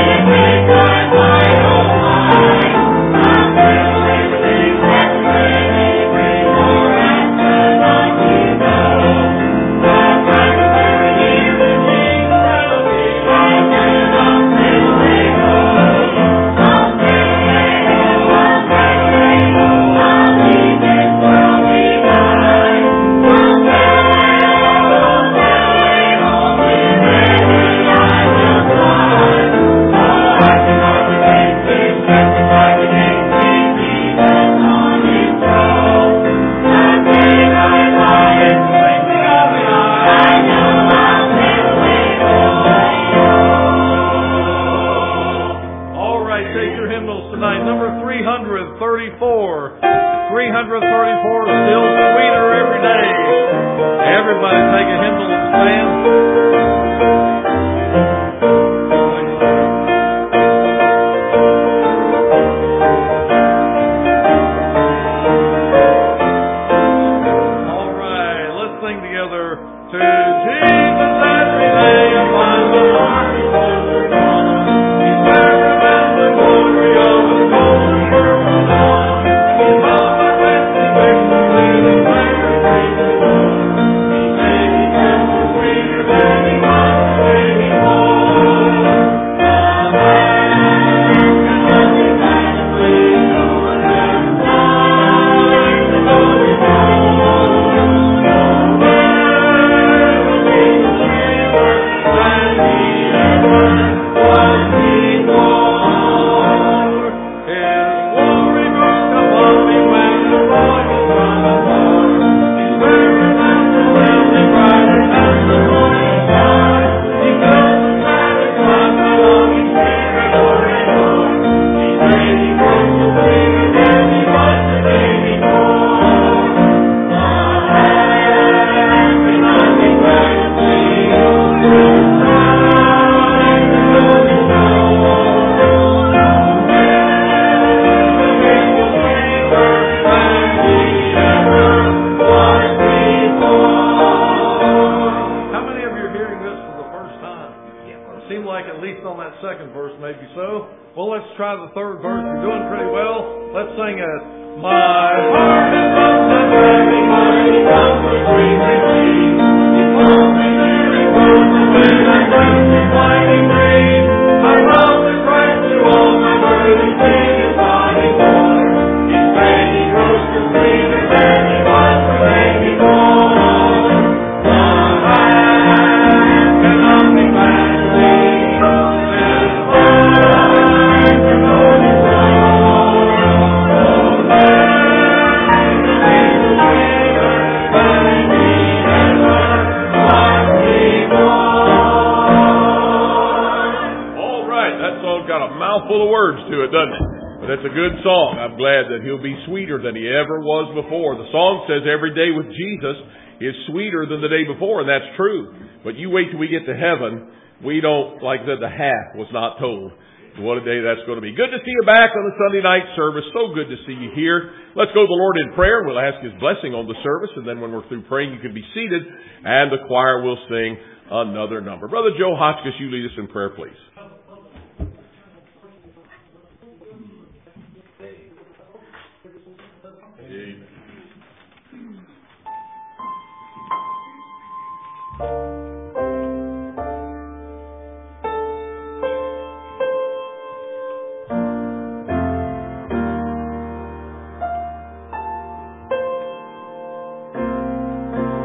Before. The song says every day with Jesus is sweeter than the day before, and that's true. But you wait till we get to heaven. We don't, like the half was not told. What a day that's going to be. Good to see you back on the Sunday night service. So good to see you here. Let's go to the Lord in prayer. We'll ask His blessing on the service, and then when we're through praying, you can be seated, and the choir will sing another number. Brother Joe Hotchkiss, you lead us in prayer, please.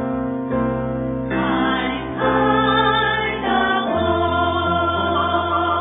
I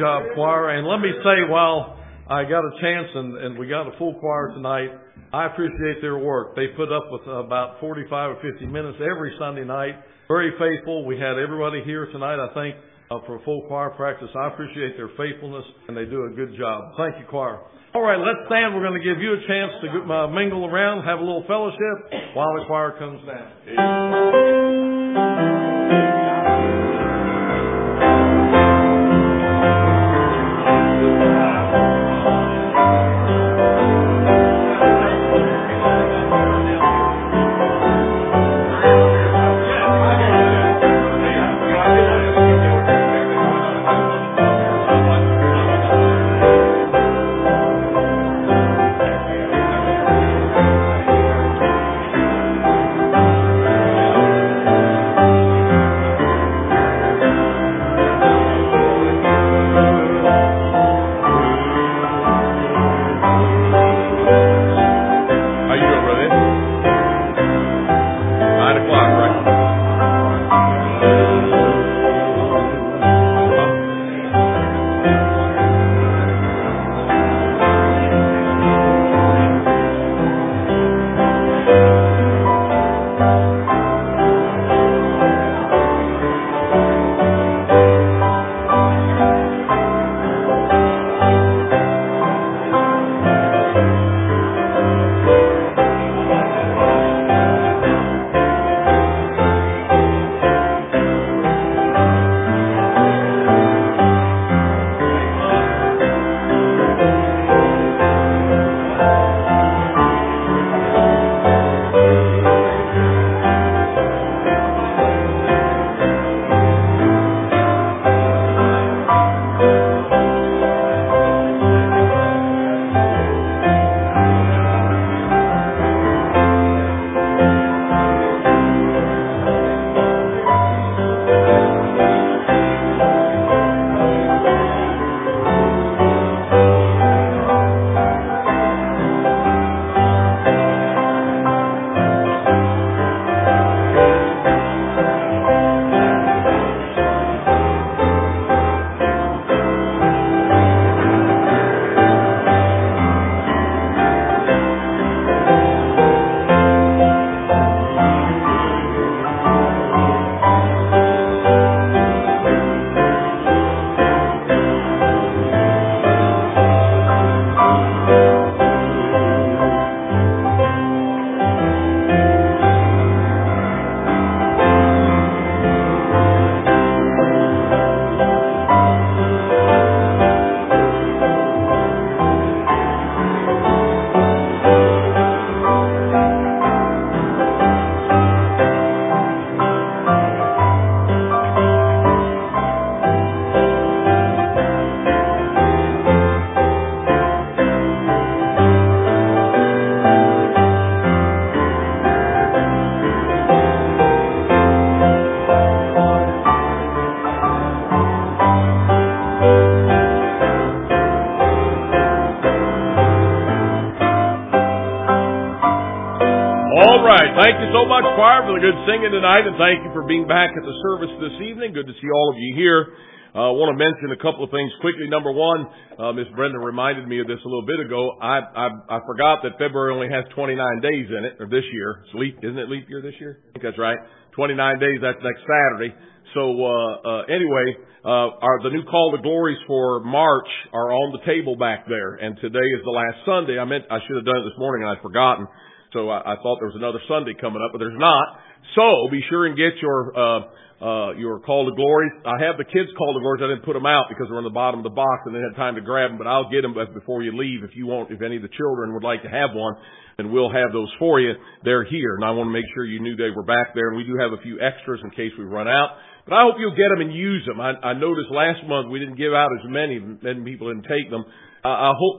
job, choir. And let me say, while I got a chance and we got a full choir tonight, I appreciate their work. They put up with about 45 or 50 minutes every Sunday night. Very faithful. We had everybody here tonight, I think, for a full choir practice. I appreciate their faithfulness, and they do a good job. Thank you, choir. All right, let's stand. We're going to give you a chance to mingle around, have a little fellowship while the choir comes down. Thank you so much, choir, for the good singing tonight, and thank you for being back at the service this evening. Good to see all of you here. I want to mention a couple of things quickly. Number one, Miss Brenda reminded me of this a little bit ago. I forgot that February only has 29 days in it, or this year. It's isn't it leap year this year? I think that's right. 29 days, that's next Saturday. So, anyway, the new call to glories for March are on the table back there, and today is the last Sunday. I should have done it this morning and I'd forgotten. So I thought there was another Sunday coming up, but there's not. So be sure and get your call to glory. I have the kids' call to glories. I didn't put them out because they're on the bottom of the box and they had time to grab them, but I'll get them before you leave if any of the children would like to have one, and we'll have those for you. They're here, and I want to make sure you knew they were back there, and we do have a few extras in case we run out. But I hope you'll get them and use them. I noticed last month we didn't give out as many people didn't take them. I hope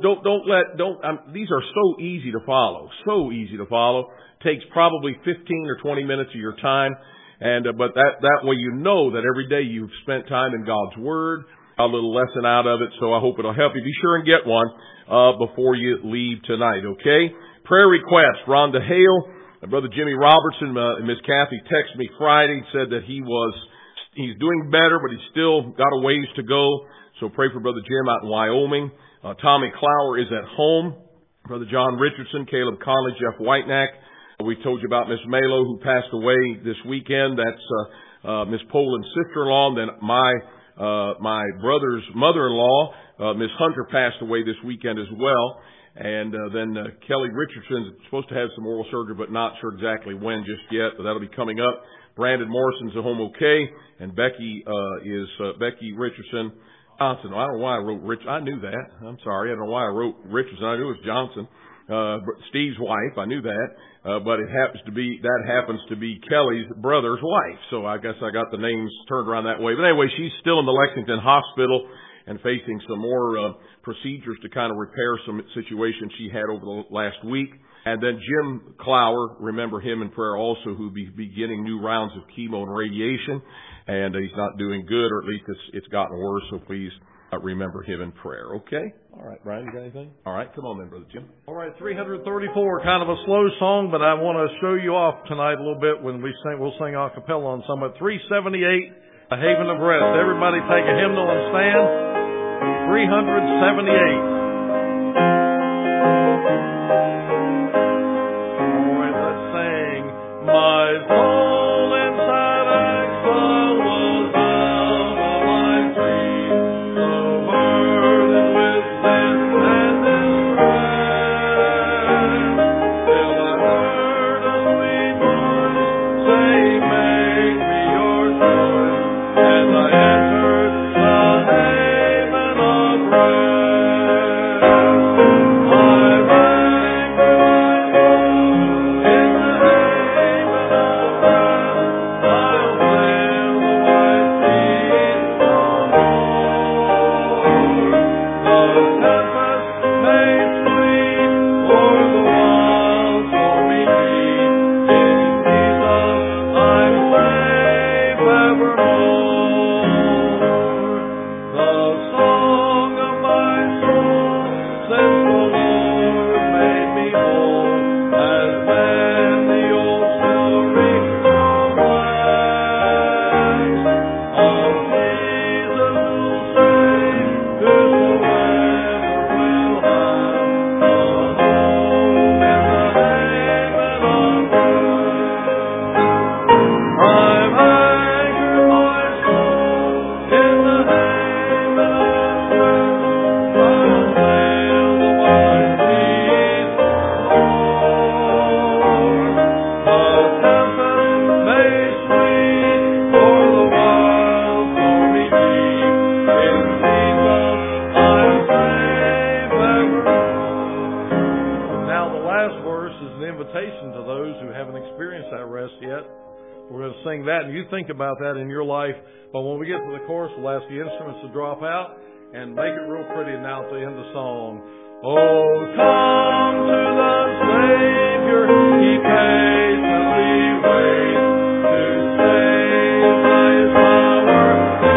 these are so easy to follow. So easy to follow. Takes probably 15 or 20 minutes of your time. But that way you know that every day you've spent time in God's Word, a little lesson out of it. So I hope it'll help you. Be sure and get one, before you leave tonight. Okay? Prayer request. Rhonda Hale, Brother Jimmy Robertson, and Miss Kathy texted me Friday, said that he's doing better, but he's still got a ways to go. So pray for Brother Jim out in Wyoming. Tommy Clower is at home. Brother John Richardson, Caleb Conley, Jeff Whitenack. We told you about Miss Malo, who passed away this weekend. That's Miss Poland's sister-in-law. And then my brother's mother-in-law, Miss Hunter, passed away this weekend as well. And then Kelly Richardson is supposed to have some oral surgery, but not sure exactly when just yet. But that'll be coming up. Brandon Morrison's at home okay, and Becky Richardson Johnson. I don't know why I wrote Rich. I knew that. I'm sorry. I don't know why I wrote Richardson. I knew it was Johnson. Steve's wife. I knew that. But it happens to be Kelly's brother's wife. So I guess I got the names turned around that way. But anyway, she's still in the Lexington hospital and facing some more procedures to kind of repair some situations she had over the last week. And then Jim Clower, remember him in prayer also, who'll be beginning new rounds of chemo and radiation. And he's not doing good, or at least it's gotten worse. So please remember him in prayer. Okay? All right, Brian, you got anything? All right, come on then, Brother Jim. All right, 334, kind of a slow song, but I want to show you off tonight a little bit when we'll sing a cappella on some. At 378, A Haven of Rest. Everybody take a hymnal and stand. 378. All right, let's sing. My soul inside exile was out of my tree, so burdened with sin and distress, till I heard a sweet voice say, make me your choice, and I entered the haven of rest. I've anchored my soul in the haven of rest. I'll sail the wide seas no more. The tempest may sweep o'er the wild stormy deep. In Jesus I'm safe evermore. The song of my soul, since the Lord made me whole, has been the old story from West, of Jesus who'll save, whosoever will have a home in the haven of rest. I've anchored my soul in the haven of rest. I'll sail the wide seas no more. The tempest may sweep o'er the wild stormy deep. In Jesus I'm safe evermore. Now the last verse is an invitation to those who haven't experienced that rest yet. We're going to sing that, and you think about that in your life. But when we get to the chorus, we'll ask the instruments to drop out and make it real pretty now at the end of the song. Oh, come to the Savior, He patiently waits to save by His power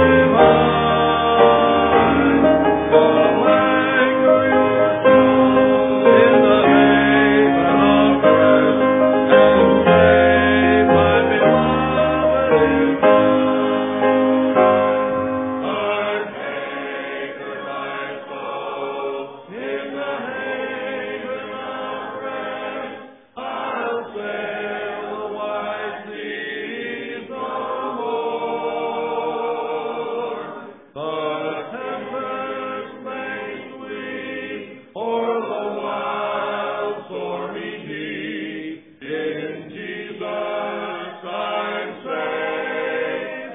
divine. Come anchor your soul in the haven of rest, and save my beloved is mine. I've anchored my soul in the haven of rest. I'll sail the wide seas no more. The tempest may sweep o'er the wild stormy deep. In Jesus I'm safe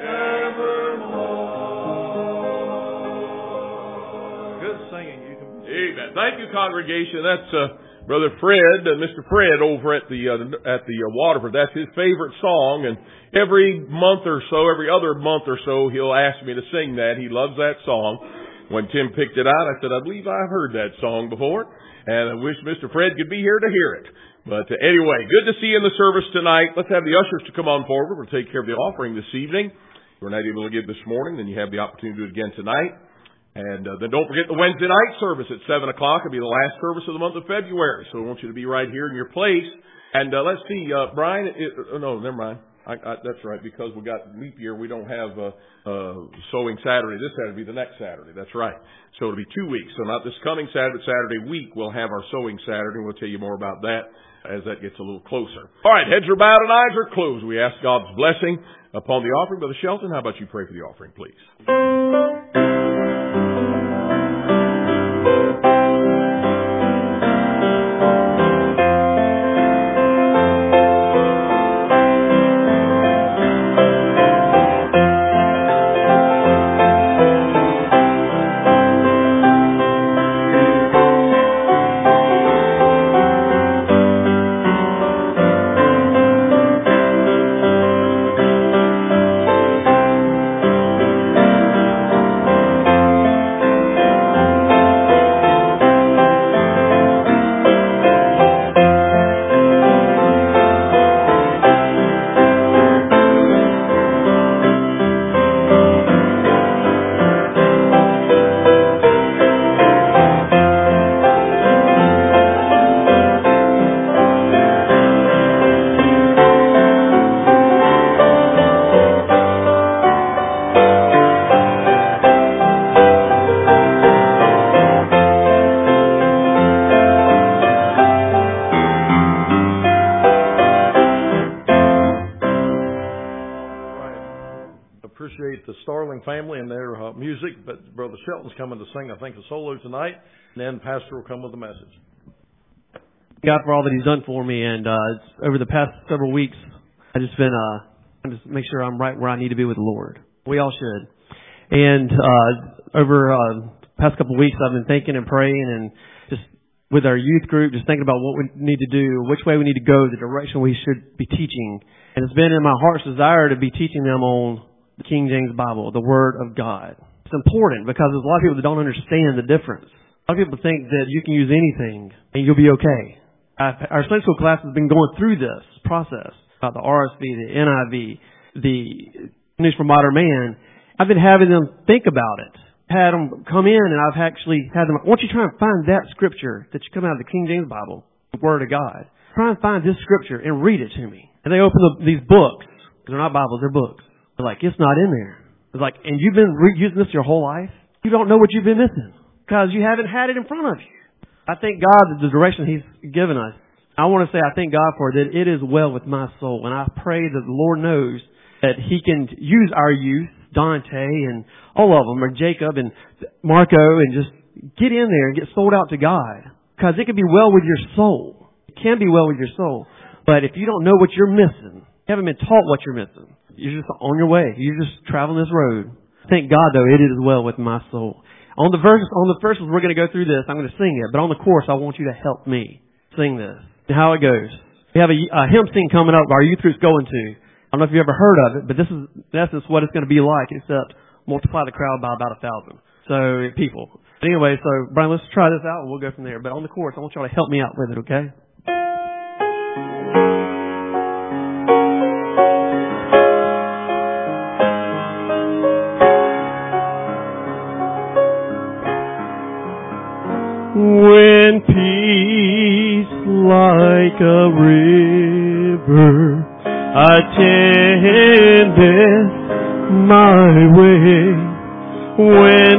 evermore. Good singing. You can. Amen. Thank you, congregation. That's Brother Fred, Mr. Fred over at the Waterford. That's his favorite song, and every month or so, every other month or so, he'll ask me to sing that. He loves that song. When Tim picked it out, I said, I believe I've heard that song before, and I wish Mr. Fred could be here to hear it. But anyway, good to see you in the service tonight. Let's have the ushers to come on forward. We'll take care of the offering this evening. If you're not able to give this morning, then you have the opportunity to do it again tonight. And then don't forget the Wednesday night service at 7 o'clock. It'll be the last service of the month of February. So I want you to be right here in your place. And let's see, Brian. No, never mind. That's right, because we got leap year, we don't have sowing Saturday. This Saturday will be the next Saturday. That's right. So it'll be 2 weeks. So not this coming Saturday, but Saturday week, we'll have our sowing Saturday. We'll tell you more about that as that gets a little closer. All right, heads are bowed and eyes are closed. We ask God's blessing upon the offering. Brother Shelton, how about you pray for the offering, please? The Starling family and their music, but Brother Shelton's coming to sing, I think, a solo tonight, and then Pastor will come with a message. God for all that He's done for me, and over the past several weeks, I've just been trying to make sure I'm right where I need to be with the Lord. We all should. And over the past couple of weeks, I've been thinking and praying, and just with our youth group, just thinking about what we need to do, which way we need to go, the direction we should be teaching. And it's been in my heart's desire to be teaching them on the King James Bible, the Word of God. It's important because there's a lot of people that don't understand the difference. A lot of people think that you can use anything and you'll be okay. Our Sunday school class has been going through this process about the RSV, the NIV, the News for Modern Man. I've been having them think about it. Had them come in and I've actually had them, I want you to try and find that scripture that you come out of the King James Bible, the Word of God. Try and find this scripture and read it to me. And they open up these books. They're not Bibles, they're books. They're like, it's not in there. It's like, and you've been using this your whole life? You don't know what you've been missing because you haven't had it in front of you. I thank God that the direction He's given us. I want to say I thank God for that it is well with my soul. And I pray that the Lord knows that He can use our youth, Dante and all of them, or Jacob and Marco, and just get in there and get sold out to God. Because it can be well with your soul. It can be well with your soul. But if you don't know what you're missing, you haven't been taught what you're missing, you're just on your way. You're just traveling this road. Thank God, though, it is well with my soul. On the verses, we're going to go through this. I'm going to sing it. But on the chorus, I want you to help me sing this. And how it goes. We have a hymn sing coming up our youth group's going to. I don't know if you've ever heard of it, but this is, in essence, what it's going to be like, except multiply the crowd by about 1,000. So, people. But anyway, so, Brian, let's try this out and we'll go from there. But on the chorus, I want y'all to help me out with it, okay? When peace like a river attendeth my way, when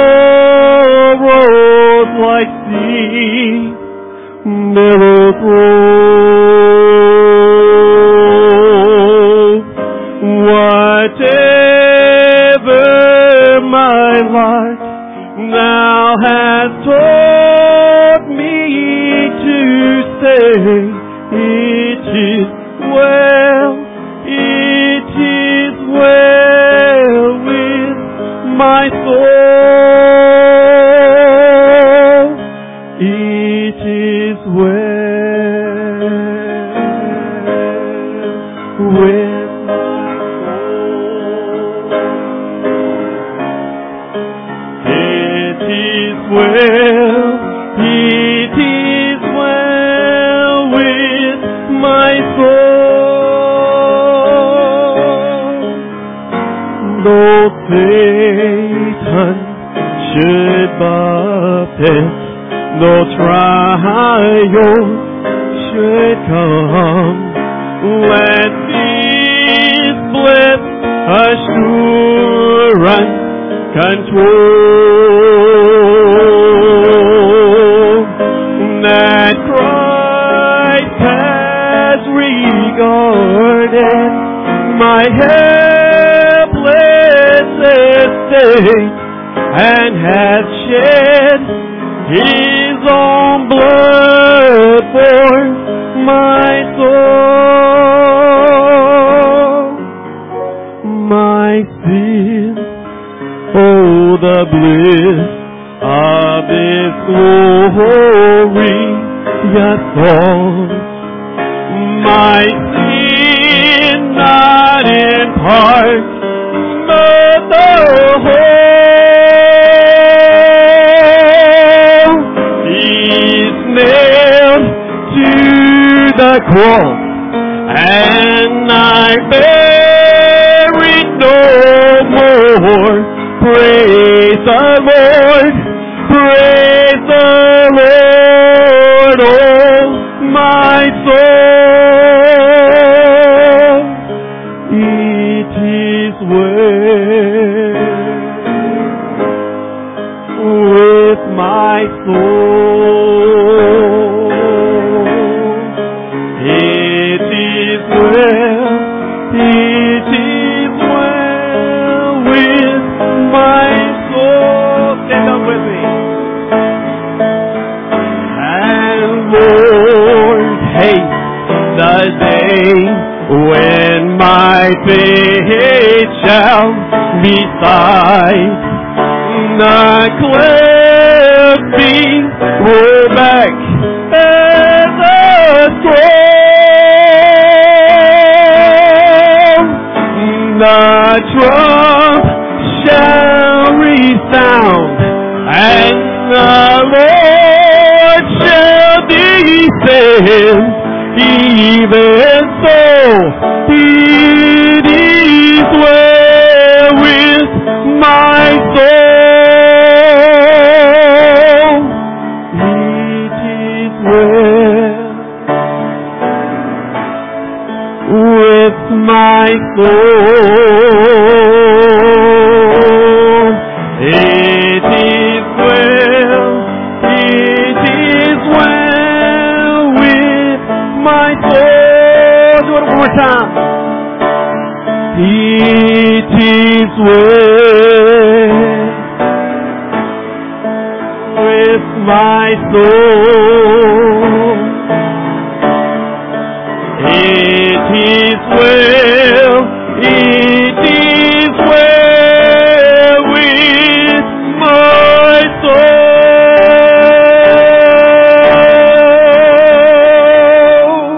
sorrows like sea billows roll, whatever my life Thou hast taught me to say, it is well with my soul. It is well with my soul. It is well with my soul. Though Satan should buffet, though trials should come, let me with assurance control that Christ has regarded my helpless estate and has shed His own blood for my soul, my sin. Oh, the bliss of this glorious thought, my sin not in part, but the whole is nailed to the cross, and I bear it no more. Praise the Lord, praise the Lord, oh my soul. It is well with my soul. It is well, it is well with my soul. Stand up with me. And Lord, haste the day when my faith shall be sight. The clouds be rolled back as a scroll. The trump shall resound, and the Lord shall descend. Even so, it is well with my soul. It is well with my soul. It is well, it is well with my soul. Do it one more time. It is well with my soul. It is well, it is well with my soul.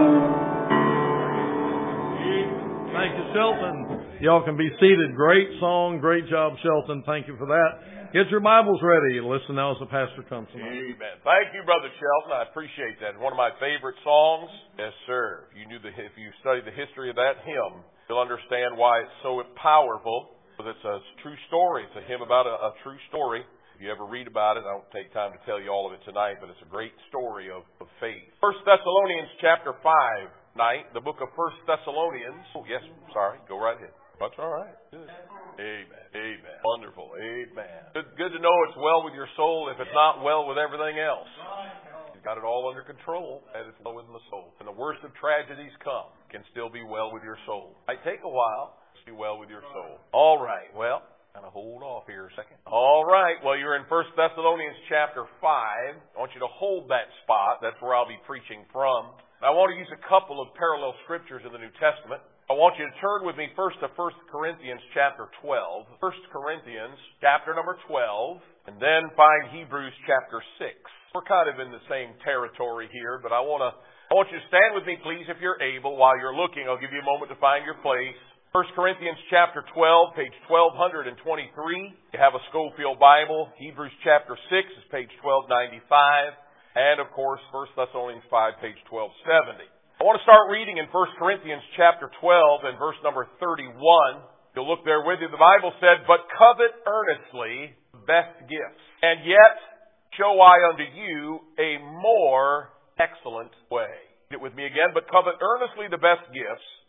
Thank you, Shelton. Y'all can be seated. Great song. Great job, Shelton. Thank you for that. Get your Bibles ready. Listen now as the pastor comes tonight. Amen. Thank you, Brother Shelton. I appreciate that. One of my favorite songs. Yes, sir. If you study the history of that hymn, you'll understand why it's so powerful. Because it's a true story. It's a hymn about a true story. If you ever read about it, I don't take time to tell you all of it tonight, but it's a great story of faith. 1 Thessalonians chapter 5 tonight, the book of 1 Thessalonians. Oh, yes, sorry. Go right ahead. That's all right. Good. Amen. Amen. Wonderful. Amen. Good to know it's well with your soul if it's not well with everything else. You've got it all under control, and it's well with the soul. And the worst of tragedies come, can still be well with your soul. It might take a while, but be well with your soul. All right. Well, kind of hold off here a second. All right. Well, you're in 1 Thessalonians chapter 5. I want you to hold that spot. That's where I'll be preaching from. I want to use a couple of parallel scriptures in the New Testament. I want you to turn with me first to 1 Corinthians chapter 12. 1 Corinthians chapter number 12. And then find Hebrews chapter 6. We're kind of in the same territory here, but I want you to stand with me, please, if you're able. While you're looking, I'll give you a moment to find your place. 1 Corinthians chapter 12, page 1223. You have a Schofield Bible. Hebrews chapter 6 is page 1295. And, of course, 1 Thessalonians 5, page 1270. I want to start reading in 1 Corinthians chapter 12 and verse number 31. You'll look there with you. The Bible said, "But covet earnestly the best gifts, and yet show I unto you a more excellent way." Read it with me again. "But covet earnestly the best gifts,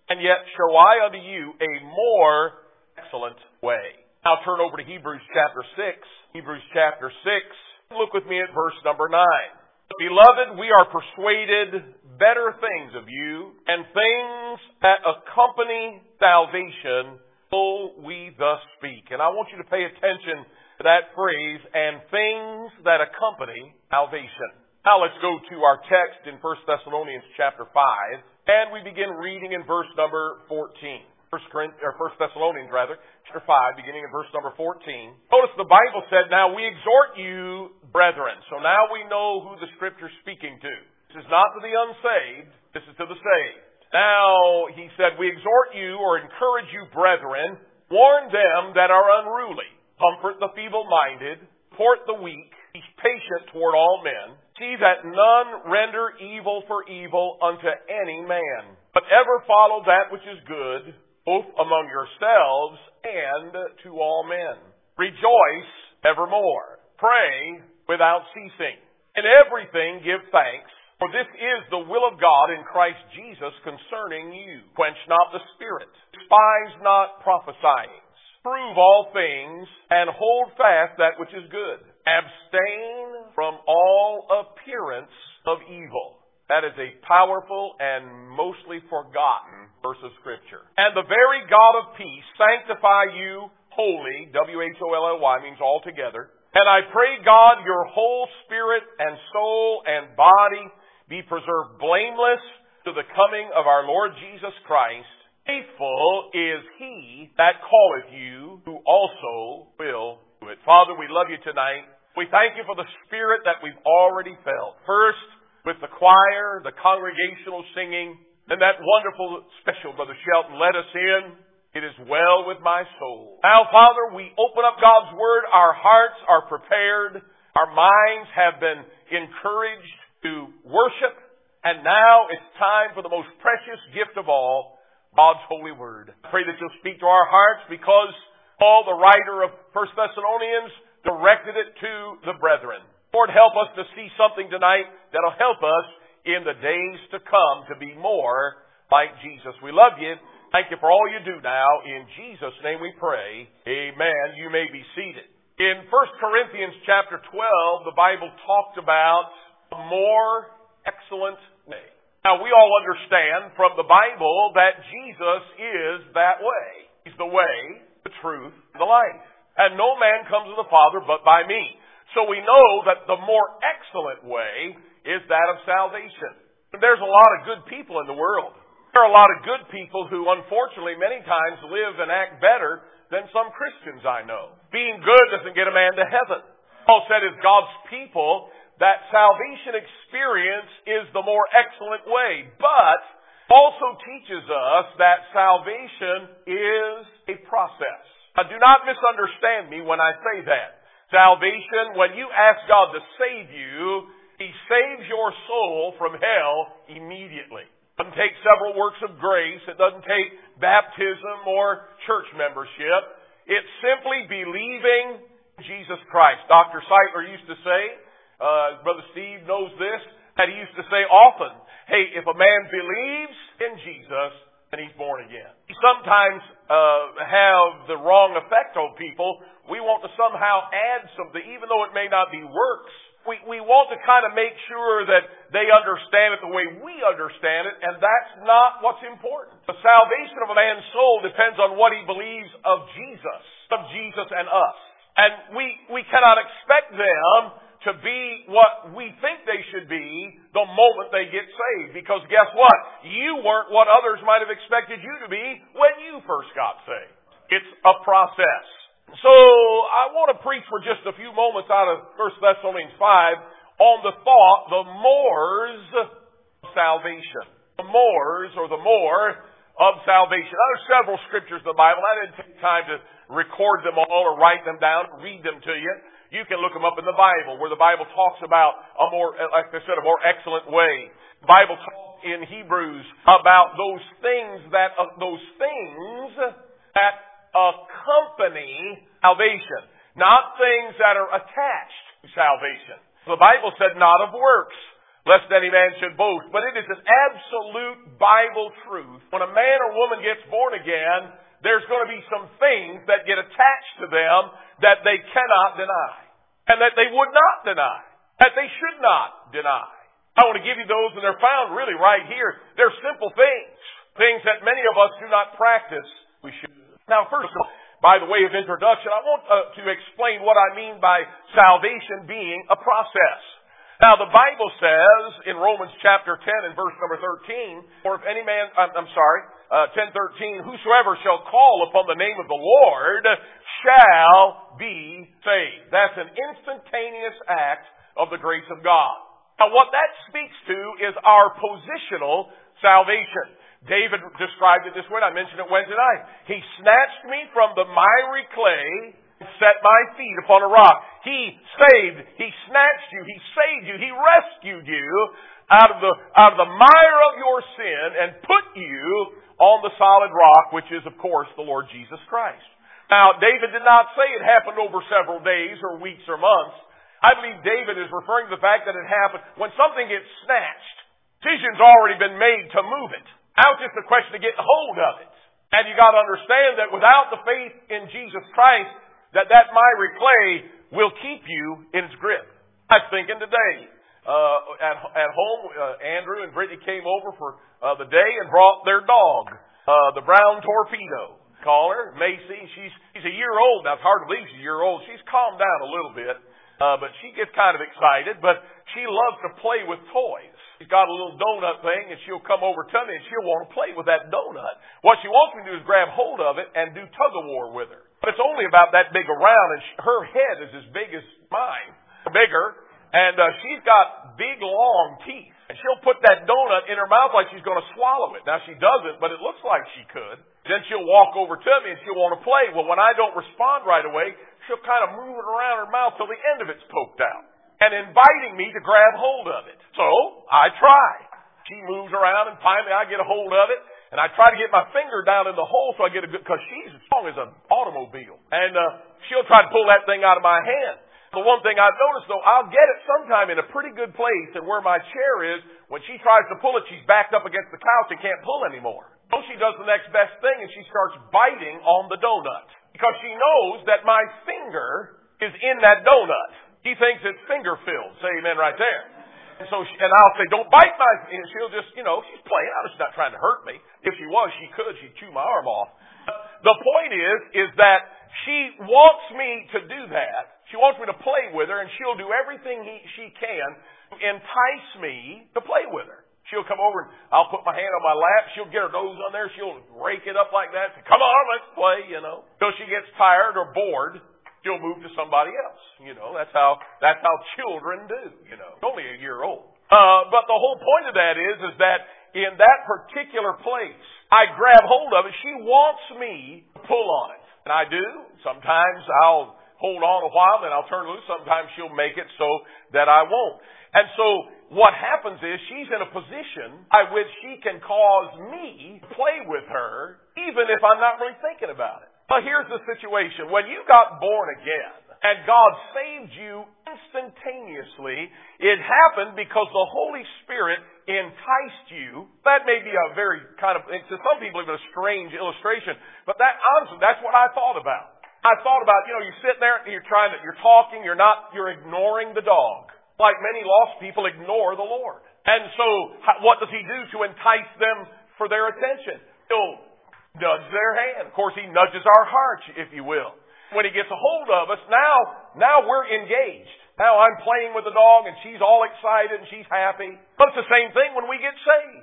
and yet show I unto you a more excellent way. Now turn over to Hebrews chapter 6. Hebrews chapter 6. Look with me at verse number 9. Beloved, we are persuaded better things of you, and things that accompany salvation, so we thus speak. And I want you to pay attention to that phrase, and things that accompany salvation. Now let's go to our text in 1 Thessalonians chapter 5, and we begin reading in verse number 14. 1 Thessalonians chapter 5, beginning in verse number 14. Notice the Bible said, now we exhort you, brethren. So now we know who the Scripture's speaking to. This is not to the unsaved, this is to the saved. Now, he said, we exhort you or encourage you, brethren, warn them that are unruly, comfort the feeble-minded, support the weak, be patient toward all men, see that none render evil for evil unto any man, but ever follow that which is good, both among yourselves and to all men. Rejoice evermore. Pray without ceasing. In everything give thanks, for this is the will of God in Christ Jesus concerning you. Quench not the spirit. Despise not prophesying. Prove all things, and hold fast that which is good. Abstain from all appearance of evil. That is a powerful and mostly forgotten verse of Scripture. And the very God of peace sanctify you wholly, W-H-O-L-L-Y means altogether. And I pray God your whole spirit and soul and body be preserved blameless to the coming of our Lord Jesus Christ. Faithful is he that calleth you, who also will do it. Father, we love you tonight. We thank you for the spirit that we've already felt. First, with the choir, the congregational singing, and that wonderful special Brother Shelton led us in. It is well with my soul. Now, Father, we open up God's Word. Our hearts are prepared. Our minds have been encouraged to worship. And now it's time for the most precious gift of all, God's holy Word. I pray that you'll speak to our hearts because Paul, the writer of 1 Thessalonians, directed it to the brethren. Lord, help us to see something tonight that'll help us in the days to come to be more like Jesus. We love you. Thank you for all you do now. In Jesus' name we pray. Amen. You may be seated. In 1 Corinthians chapter 12, the Bible talked about a more excellent way. Now, we all understand from the Bible that Jesus is that way. He's the way, the truth, the life. And no man comes to the Father but by me. So we know that the more excellent way is that of salvation. There's a lot of good people in the world. There are a lot of good people who, unfortunately, many times live and act better than some Christians I know. Being good doesn't get a man to heaven. Paul said as God's people that salvation experience is the more excellent way, but also teaches us that salvation is a process. Now, do not misunderstand me when I say that. Salvation, when you ask God to save you, He saves your soul from hell immediately. It doesn't take several works of grace. It doesn't take baptism or church membership. It's simply believing in Jesus Christ. Dr. Seitler used to say, Brother Steve knows this, that he used to say often, hey, if a man believes in Jesus, then he's born again. We sometimes have the wrong effect on people. We want to somehow add something, even though it may not be works. We want to kind of make sure that they understand it the way we understand it, and that's not what's important. The salvation of a man's soul depends on what he believes of Jesus and us. And we cannot expect them to be what we think they should be the moment they get saved. Because guess what? You weren't what others might have expected you to be when you first got saved. It's a process. So I want to preach for just a few moments out of 1 Thessalonians 5 on the thought, the mores of salvation. The mores, or the more of salvation. Now, there's several scriptures in the Bible. I didn't take time to record them all or write them down, read them to you. You can look them up in the Bible, where the Bible talks about a more, like I said, a more excellent way. The Bible talks in Hebrews about those things that accompany salvation, not things that are attached to salvation. The Bible said not of works, lest any man should boast. But it is an absolute Bible truth. When a man or woman gets born again, there's going to be some things that get attached to them that they cannot deny. And that they would not deny. That they should not deny. I want to give you those, and they're found really right here. They're simple things. Things that many of us do not practice. We should. Now, first of all, by the way of introduction, I want to explain what I mean by salvation being a process. Now, the Bible says in Romans chapter 10 and verse number 13, or if any man, 10:13, whosoever shall call upon the name of the Lord shall be saved. That's an instantaneous act of the grace of God. Now, what that speaks to is our positional salvation. David described it this way, I mentioned it Wednesday night. He snatched me from the miry clay and set my feet upon a rock. He saved, He snatched you, He saved you, He rescued you out of the mire of your sin and put you on the solid rock, which is, of course, the Lord Jesus Christ. Now, David did not say it happened over several days or weeks or months. I believe David is referring to the fact that it happened when something gets snatched. Decision's already been made to move it. Now it's just a question of getting hold of it. And you got to understand that without the faith in Jesus Christ, that miry clay will keep you in its grip. I was thinking today, at home, Andrew and Brittany came over for the day and brought their dog, the brown torpedo. Call her, Macy. She's a year old. Now it's hard to believe she's a year old. She's calmed down a little bit, but she gets kind of excited. But she loves to play with toys. She's got a little donut thing, and she'll come over to me, and she'll want to play with that donut. What she wants me to do is grab hold of it and do tug-of-war with her. But it's only about that big around, and her head is as big as mine, bigger, and she's got big, long teeth. And she'll put that donut in her mouth like she's going to swallow it. Now, she doesn't, but it looks like she could. Then she'll walk over to me, and she'll want to play. Well, when I don't respond right away, she'll kind of move it around her mouth till the end of it's poked out, and inviting me to grab hold of it. So, I try. She moves around, and finally I get a hold of it, and I try to get my finger down in the hole so I get a good, because she's as strong as an automobile. And she'll try to pull that thing out of my hand. The one thing I've noticed, though, I'll get it sometime in a pretty good place, and where my chair is, when she tries to pull it, she's backed up against the couch and can't pull anymore. So she does the next best thing, and she starts biting on the donut, because she knows that my finger is in that donut. She thinks it's finger filled. Say amen right there. And so, and I'll say, don't bite my, and she'll just, she's playing out. She's not trying to hurt me. If she was, she could. She'd chew my arm off. The point is that she wants me to do that. She wants me to play with her, and she'll do everything she can to entice me to play with her. She'll come over, and I'll put my hand on my lap. She'll get her nose on there. She'll rake it up like that. Say, come on, let's play, Till she gets tired or bored, she'll move to somebody else. That's how children do, Only a year old. But the whole point of that is that in that particular place, I grab hold of it. She wants me to pull on it. And I do. Sometimes I'll hold on a while, then I'll turn loose. Sometimes she'll make it so that I won't. And so what happens is she's in a position by which she can cause me to play with her, even if I'm not really thinking about it. But here's the situation. When you got born again, and God saved you instantaneously, it happened because the Holy Spirit enticed you. That may be a very kind of, to some people, even a strange illustration, but honestly, that's what I thought about. I thought about, you sit there and you're talking, you're ignoring the dog. Like many lost people ignore the Lord. And so, what does He do to entice them for their attention? He'll nudge their hand. Of course, He nudges our hearts, if you will. When He gets a hold of us, now we're engaged. Now I'm playing with the dog, and she's all excited, and she's happy. But it's the same thing when we get saved.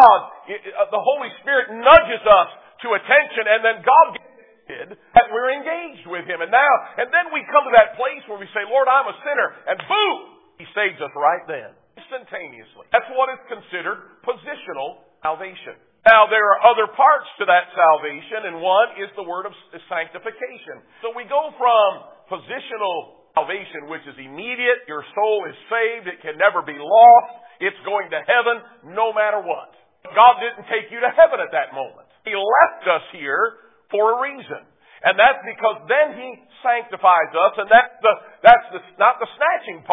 The Holy Spirit nudges us to attention, and then God gets that we're engaged with Him. And then we come to that place where we say, Lord, I'm a sinner, and boom! He saves us right then, instantaneously. That's what is considered positional salvation. Now, there are other parts to that salvation, and one is the word of sanctification. So we go from positional salvation, which is immediate, your soul is saved, it can never be lost, it's going to heaven no matter what. God didn't take you to heaven at that moment. He left us here for a reason. And that's because then He sanctifies us, and that's not the snatching part.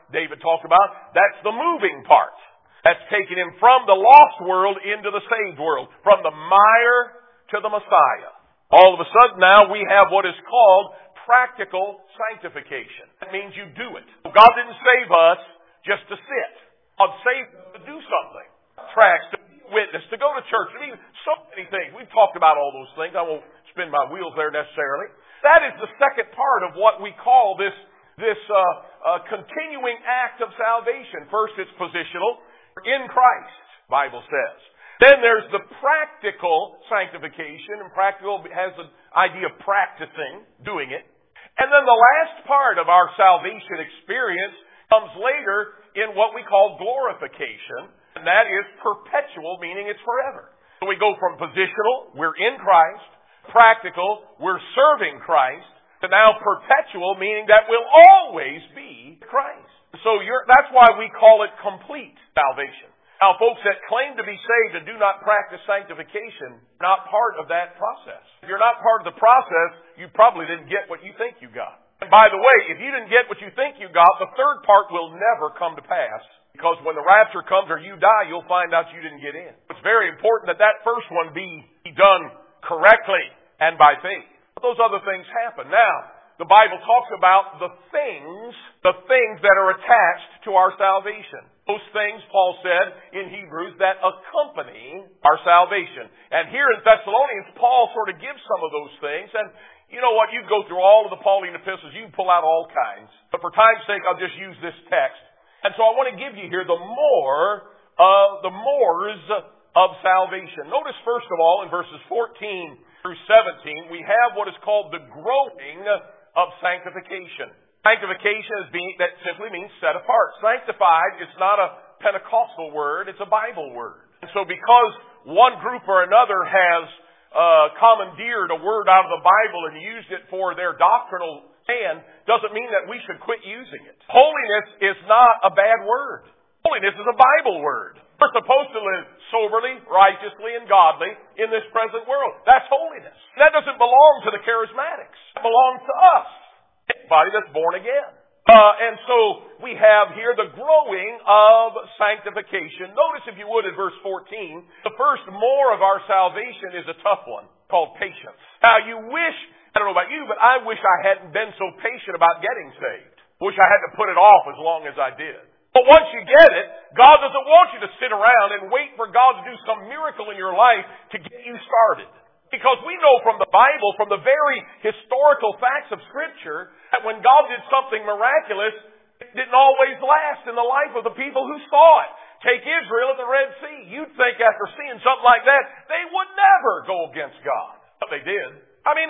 David talked about, that's the moving part. That's taking him from the lost world into the saved world, from the mire to the Messiah. All of a sudden now we have what is called practical sanctification. That means you do it. God didn't save us just to sit. God saved us to do something. Tracts, to witness, to go to church. I mean, so many things. We've talked about all those things. I won't spin my wheels there necessarily. That is the second part of what we call this continuing act of salvation. First, it's positional. In Christ, Bible says. Then there's the practical sanctification, and practical has the idea of practicing, doing it. And then the last part of our salvation experience comes later in what we call glorification, and that is perpetual, meaning it's forever. So we go from positional, we're in Christ, practical, we're serving Christ, to now perpetual, meaning that we'll always be Christ. So that's why we call it complete salvation. Now, folks that claim to be saved and do not practice sanctification are not part of that process. If you're not part of the process, you probably didn't get what you think you got. And by the way, if you didn't get what you think you got, the third part will never come to pass. Because when the rapture comes or you die, you'll find out you didn't get in. It's very important that that first one be done correctly and by faith. But those other things happen. Now, the Bible talks about the things that are attached to our salvation. Those things, Paul said in Hebrews, that accompany our salvation. And here in Thessalonians, Paul sort of gives some of those things. And you know what? You go through all of the Pauline epistles, you can pull out all kinds. But for time's sake, I'll just use this text. And so I want to give you here the mores of salvation. Notice first of all in verses 14 through 17, we have what is called the growing of sanctification. Sanctification that simply means set apart. Sanctified is not a Pentecostal word, it's a Bible word. And so because one group or another has commandeered a word out of the Bible and used it for their doctrinal stand, doesn't mean that we should quit using it. Holiness is not a bad word. Holiness is a Bible word. We're supposed to live soberly, righteously, and godly in this present world. That's holiness. That doesn't belong to the charismatics. It belongs to us. Anybody that's born again. And so we have here the growing of sanctification. Notice, if you would, in verse 14, the first more of our salvation is a tough one called patience. Now you wish, I don't know about you, but I wish I hadn't been so patient about getting saved. Wish I had to put it off as long as I did. But once you get it, God doesn't want you to sit around and wait for God to do some miracle in your life to get you started. Because we know from the Bible, from the very historical facts of Scripture, that when God did something miraculous, it didn't always last in the life of the people who saw it. Take Israel at the Red Sea. You'd think after seeing something like that, they would never go against God. But they did. I mean,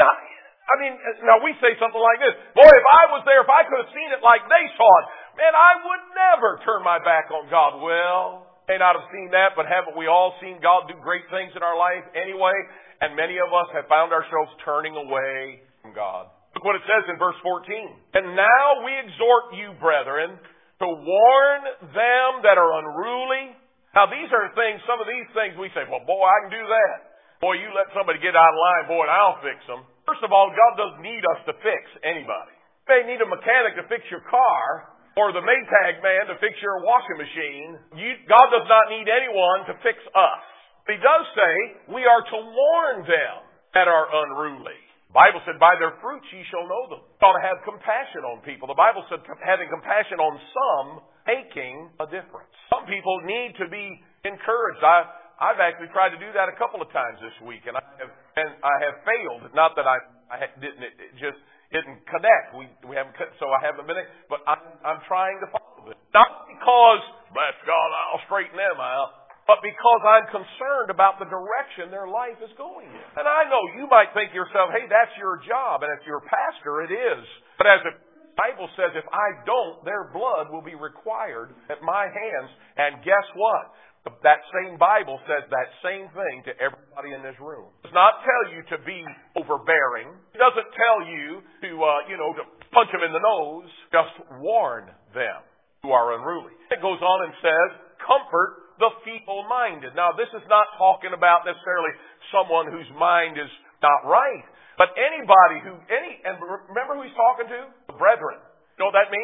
now we say something like this. Boy, if I was there, if I could have seen it like they saw it, man, I would never turn my back on God. Well, may not have seen that, but haven't we all seen God do great things in our life anyway? And many of us have found ourselves turning away from God. Look what it says in verse 14. And now we exhort you, brethren, to warn them that are unruly. Now these are things, some of these things we say, well, boy, I can do that. Boy, you let somebody get out of line, boy, and I'll fix them. First of all, God doesn't need us to fix anybody. You may need a mechanic to fix your car, or the Maytag man to fix your washing machine. God does not need anyone to fix us. He does say we are to warn them that are unruly. The Bible said, by their fruits ye shall know them. We ought to have compassion on people. The Bible said having compassion on some, making a difference. Some people need to be encouraged. I've actually tried to do that a couple of times this week, and I have failed. Not that I didn't, it just didn't connect. We haven't, so I haven't been. But I'm trying to follow it. Not because, bless God, I'll straighten them out, but because I'm concerned about the direction their life is going in. And I know you might think to yourself, hey, that's your job, and if you're a pastor, it is. But as the Bible says, if I don't, their blood will be required at my hands. And guess what? That same Bible says that same thing to everybody in this room. It does not tell you to be overbearing. It doesn't tell you to, to punch them in the nose. Just warn them who are unruly. It goes on and says, comfort the feeble-minded. Now, this is not talking about necessarily someone whose mind is not right, but anybody and remember who he's talking to? The brethren. You know what that means?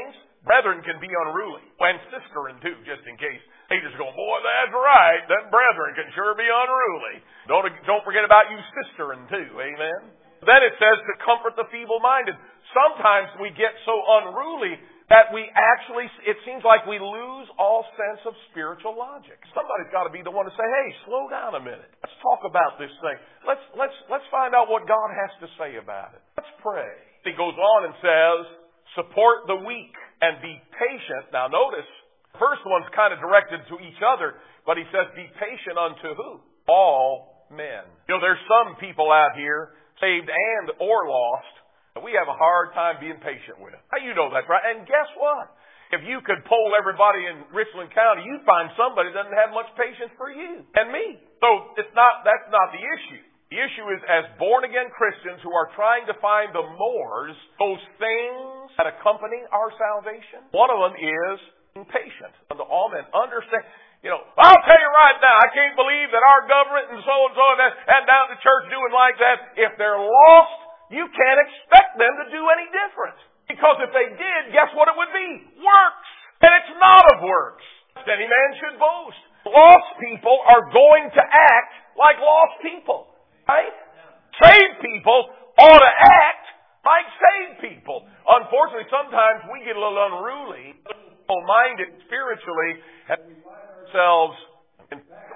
Brethren can be unruly. And sisterin too, just in case. They just go, boy, that's right. Them brethren can sure be unruly. Don't forget about you sisterin too. Amen. Then it says to comfort the feeble-minded. Sometimes we get so unruly that it seems like we lose all sense of spiritual logic. Somebody's got to be the one to say, hey, slow down a minute. Let's talk about this thing. Let's find out what God has to say about it. Let's pray. He goes on and says, support the weak and be patient. Now notice, the first one's kind of directed to each other, but he says, be patient unto who? All men. You know, there's some people out here, saved and or lost, that we have a hard time being patient with. Now, you know that's right. And guess what? If you could poll everybody in Richland County, you'd find somebody that doesn't have much patience for you and me. So that's not the issue. The issue is, as born-again Christians who are trying to find the mores, those things that accompany our salvation, one of them is being patient unto all men. Understand, I'll tell you right now, I can't believe that our government and so and down the church doing like that. If they're lost, you can't expect them to do any different. Because if they did, guess what it would be? Works. And it's not of works. Any man should boast. Lost people are going to act like lost people. Right? Saved people ought to act like saved people. Unfortunately, sometimes we get a little unruly, minded spiritually, and we find ourselves in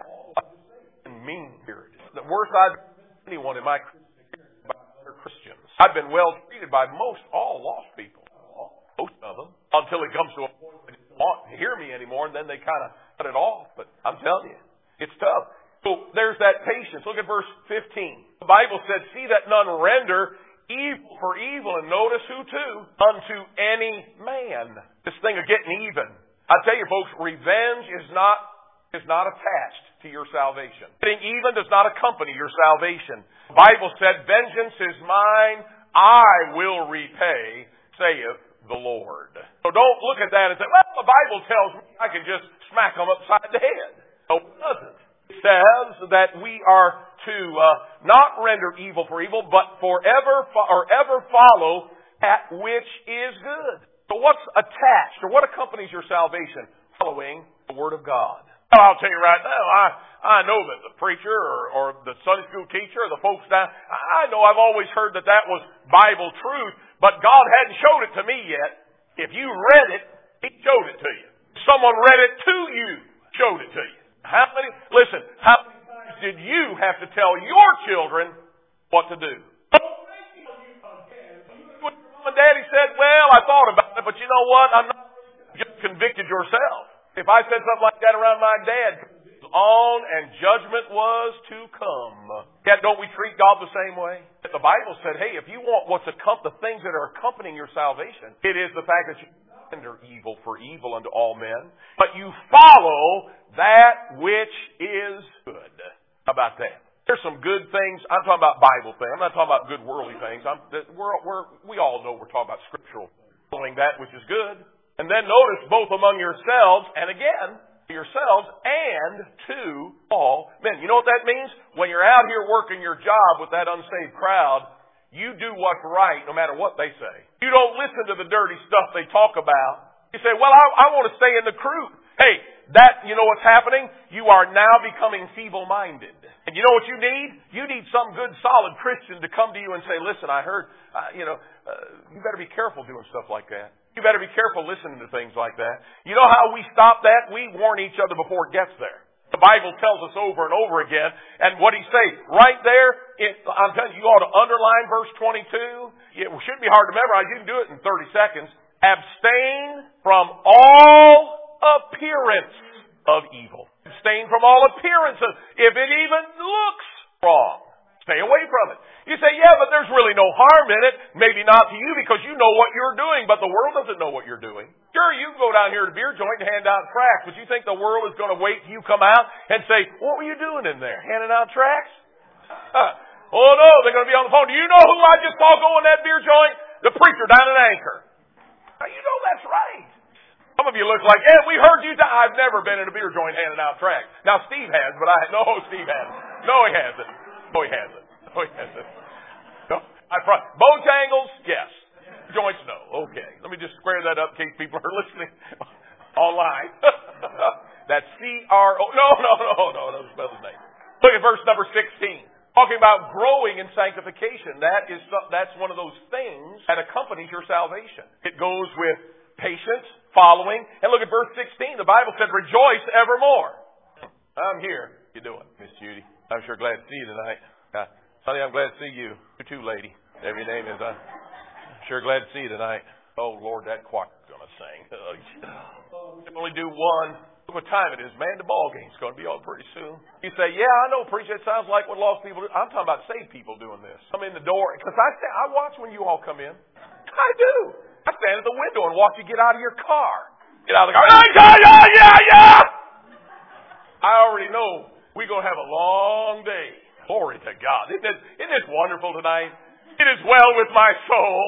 mean-spirited. The worst I've seen anyone in my Christians. I've been well treated by all lost people. Most of them. Until it comes to a point where they don't want to hear me anymore, and then they kind of cut it off. But I'm telling you, it's tough. So there's that patience. Look at verse 15. The Bible said, see that none render evil for evil. And notice who to? Unto any man. This thing of getting even. I tell you folks, revenge is not attached to your salvation. Getting even does not accompany your salvation. The Bible said, vengeance is mine, I will repay, saith the Lord. So don't look at that and say, well, the Bible tells me I can just smack them upside the head. No, it doesn't. It says that we are to not render evil for evil, but ever follow that which is good. So what's attached, or what accompanies your salvation? Following the Word of God. I'll tell you right now, I know that the preacher or the Sunday school teacher or the folks down, I know I've always heard that was Bible truth, but God hadn't showed it to me yet. If you read it, He showed it to you. Someone read it to you, showed it to you. How many times did you have to tell your children what to do? Mom and Daddy said, well, I thought about it, but you know what? I'm not just convicted yourself. If I said something like that around my dad, on and judgment was to come. Yet don't we treat God the same way? The Bible said, hey, if you want the things that are accompanying your salvation, it is the fact that you render evil for evil unto all men, but you follow that which is good. How about that? There's some good things. I'm talking about Bible things. I'm not talking about good worldly things. We all know we're talking about scriptural, following that which is good. And then notice, both among yourselves, and again, yourselves, and to all men. You know what that means? When you're out here working your job with that unsaved crowd, you do what's right no matter what they say. You don't listen to the dirty stuff they talk about. You say, well, I want to stay in the crew. Hey, you know what's happening? You are now becoming feeble-minded. And you know what you need? You need some good, solid Christian to come to you and say, listen, I heard, you better be careful doing stuff like that. You better be careful listening to things like that. You know how we stop that? We warn each other before it gets there. The Bible tells us over and over again. And what He say? Right there, I'm telling you, you ought to underline verse 22. It shouldn't be hard to memorize. You can do it in 30 seconds. Abstain from all appearance of evil. Abstain from all appearances. If it even looks wrong, stay away from it. You say, yeah, but there's really no harm in it. Maybe not to you because you know what you're doing, but the world doesn't know what you're doing. Sure, you can go down here to the beer joint and hand out tracts, but you think the world is going to wait till you come out and say, what were you doing in there? Handing out tracts? Oh no, they're going to be on the phone. Do you know who I just saw go in that beer joint? The preacher down at Anchor. Now, you know that's right. Some of you look like, we heard you. I've never been in a beer joint handing out tracts. Now, Steve has, but Steve hasn't. No, he hasn't. No, he hasn't. No, he hasn't. No, Bojangles, yes. Joints, no. Okay. Let me just square that up in case people are listening online. That's C-R-O. No. Don't spell his name. Look at verse number 16. Talking about growing in sanctification. That's one of those things that accompanies your salvation. It goes with patience, following. And look at verse 16. The Bible said, rejoice evermore. I'm here. How you doing, Miss Judy? I'm sure glad to see you tonight. Sonny, I'm glad to see you. You too, lady. Whatever your name is. I'm sure glad to see you tonight. Oh, Lord, that choir's going to sing. If only do one. Look what time it is, man. The ball game's going to be on pretty soon. You say, yeah, I know, preacher. It sounds like what lost people do. I'm talking about saved people doing this. Come in the door. Because I watch when you all come in. I do. I stand at the window and watch you get out of your car. Get out of the car. Yeah. I already know we're going to have a long day. Glory to God. Isn't this wonderful tonight? It is well with my soul.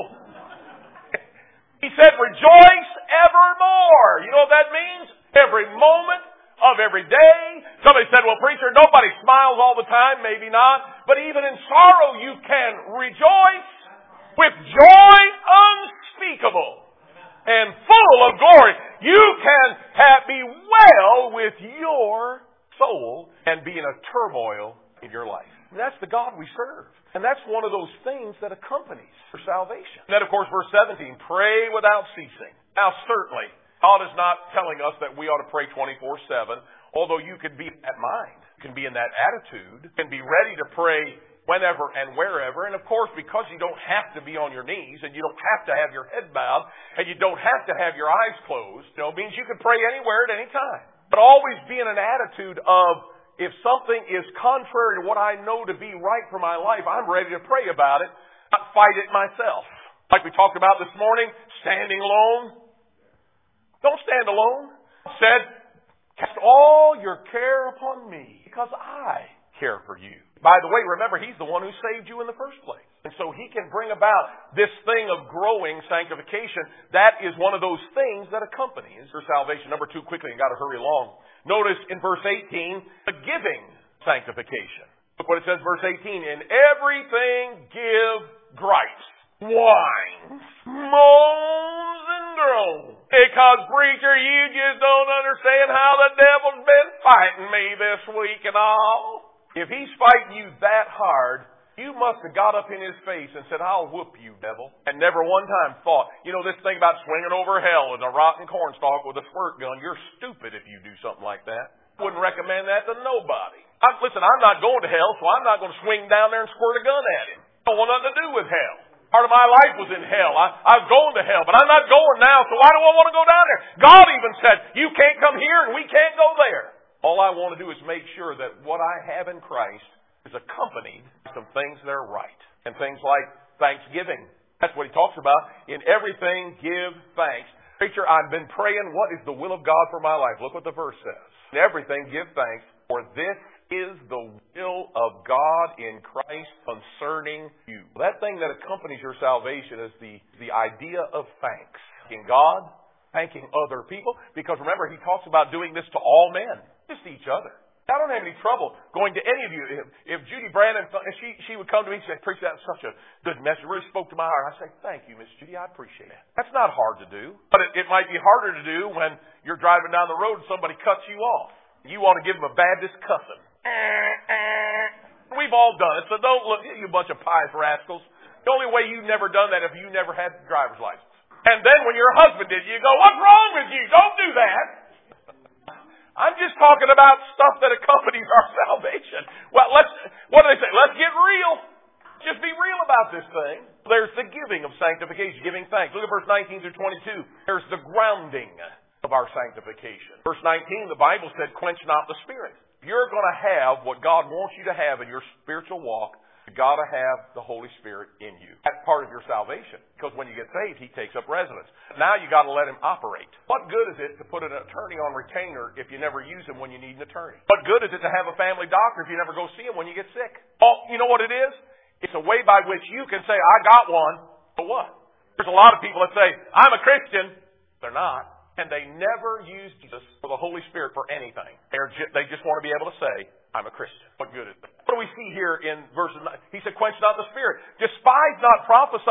He said, rejoice evermore. You know what that means? Every moment of every day. Somebody said, well, preacher, nobody smiles all the time. Maybe not. But even in sorrow, you can rejoice with joy unspeakable and full of glory. You can be well with your soul and be in a turmoil in your life. And that's the God we serve. And that's one of those things that accompanies for salvation. And then, of course, verse 17, pray without ceasing. Now, certainly, God is not telling us that we ought to pray 24/7, although you can be in that mind. You can be in that attitude. You can be ready to pray whenever and wherever. And, of course, because you don't have to be on your knees and you don't have to have your head bowed and you don't have to have your eyes closed, means you can pray anywhere at any time. But always be in an attitude of, if something is contrary to what I know to be right for my life, I'm ready to pray about it, not fight it myself. Like we talked about this morning, standing alone. Don't stand alone. It said, cast all your care upon me, because I care for you. By the way, remember, He's the one who saved you in the first place. And so He can bring about this thing of growing sanctification. That is one of those things that accompanies your salvation. Number 2, quickly, I've got to hurry along. Notice in verse 18, the giving sanctification. Look what it says, verse 18. In everything give grace, whines, moans, and groans. Because, preacher, you just don't understand how the devil's been fighting me this week and all. If he's fighting you that hard, you must have got up in his face and said, I'll whoop you, devil. And never one time thought, this thing about swinging over hell in a rotten cornstalk with a squirt gun, you're stupid if you do something like that. Wouldn't recommend that to nobody. Listen, I'm not going to hell, so I'm not going to swing down there and squirt a gun at him. I don't want nothing to do with hell. Part of my life was in hell. I was going to hell, but I'm not going now, so why do I want to go down there? God even said, you can't come here and we can't go there. All I want to do is make sure that what I have in Christ is accompanied by some things that are right. And things like thanksgiving. That's what he talks about. In everything, give thanks. Preacher, I've been praying, what is the will of God for my life? Look what the verse says. In everything, give thanks, for this is the will of God in Christ concerning you. That thing that accompanies your salvation is the idea of thanks. Thanking God, thanking other people. Because remember, he talks about doing this to all men, just to each other. I don't have any trouble going to any of you. If Judy Brandon, she would come to me and say, preach, that's such a good message. It really spoke to my heart. I say, thank you, Miss Judy. I appreciate it. That's not hard to do. But it might be harder to do when you're driving down the road and somebody cuts you off. You want to give them a Baptist cussing. We've all done it, so don't look, you bunch of pious rascals. The only way you've never done that if you never had a driver's license. And then when your husband did, you go, what's wrong with you? Don't do that. I'm just talking about stuff that accompanies our salvation. Well, what do they say? Let's get real. Just be real about this thing. There's the giving of sanctification, giving thanks. Look at verse 19 through 22. There's the grounding of our sanctification. Verse 19, the Bible said, quench not the Spirit. If you're going to have what God wants you to have in your spiritual walk, you've got to have the Holy Spirit in you. That's part of your salvation. Because when you get saved, He takes up residence. Now you've got to let Him operate. What good is it to put an attorney on retainer if you never use him when you need an attorney? What good is it to have a family doctor if you never go see him when you get sick? Oh, you know what it is? It's a way by which you can say, I got one. But what? There's a lot of people that say, I'm a Christian. They're not. And they never use Jesus or the Holy Spirit for anything. They just want to be able to say, I'm a Christian. What good is that? What do we see here in verse 9? He said, quench not the Spirit. Despise not prophesying.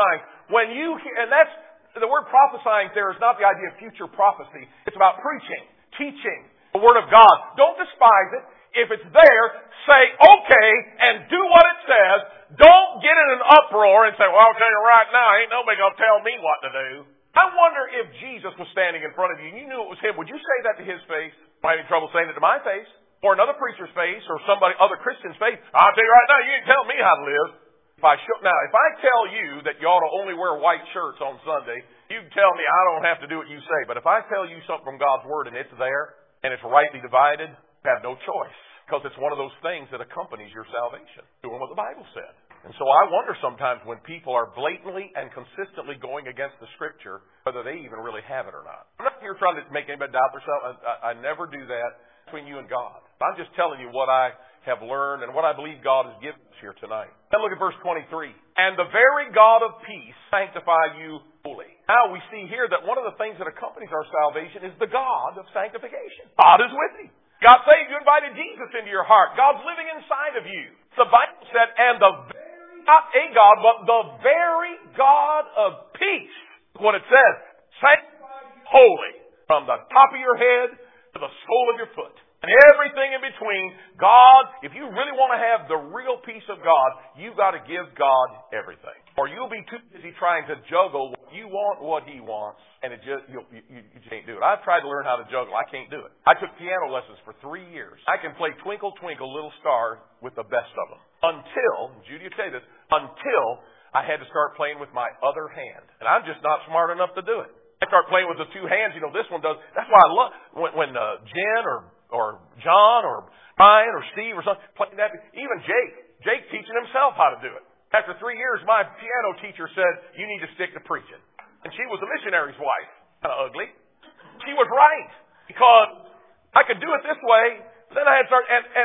And that's, the word prophesying there is not the idea of future prophecy. It's about preaching, teaching the Word of God. Don't despise it. If it's there, say okay and do what it says. Don't get in an uproar and say, well, I'll tell you right now, ain't nobody going to tell me what to do. I wonder if Jesus was standing in front of you and you knew it was Him. Would you say that to His face? I have any trouble saying it to my face or another preacher's face or other Christian's face. I'll tell you right now, you ain't telling me how to live. If I tell you that you ought to only wear white shirts on Sunday, you can tell me I don't have to do what you say. But if I tell you something from God's Word and it's there and it's rightly divided, you have no choice. Because it's one of those things that accompanies your salvation. Doing what the Bible said. And so I wonder sometimes when people are blatantly and consistently going against the Scripture, whether they even really have it or not. I'm not here trying to make anybody doubt themselves. I never do that between you and God. I'm just telling you what I have learned and what I believe God has given us here tonight. Then look at verse 23. And the very God of peace sanctify you fully. Now we see here that one of the things that accompanies our salvation is the God of sanctification. God is with you. God saved you, invited Jesus into your heart. God's living inside of you. The Bible said, and not a God, but the very God of peace. What it says, sanctify you holy, from the top of your head to the sole of your foot. And everything in between. God, if you really want to have the real peace of God, you've got to give God everything. Or you'll be too busy trying to juggle what you want, what He wants, and you can't do it. I've tried to learn how to juggle. I can't do it. I took piano lessons for 3 years. I can play Twinkle, Twinkle, Little Star with the best of them. Until, Judy will tell you this, until I had to start playing with my other hand. And I'm just not smart enough to do it. I start playing with the two hands. You know, this one does. That's why I love when Jen or John or Brian or Steve or something playing that. Even Jake teaching himself how to do it. After 3 years, my piano teacher said, you need to stick to preaching. And she was a missionary's wife. Kind of ugly. She was right. Because I could do it this way. Then I had to start,